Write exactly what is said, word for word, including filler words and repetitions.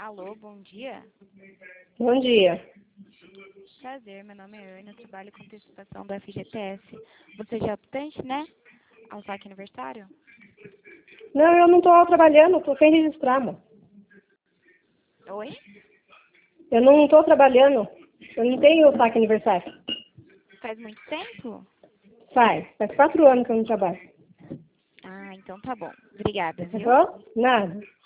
Alô, bom dia. Bom dia. Prazer, meu nome é Ana, trabalho com antecipação do F G T S. Você já é optante, né? Ao saque aniversário? Não, eu não estou trabalhando, estou sem registrar, amor. Oi? Eu não estou trabalhando, eu não tenho saque aniversário. Faz muito tempo? Faz, faz quatro anos que eu não trabalho. Ah, então tá bom. Obrigada, Tá viu? bom? Nada.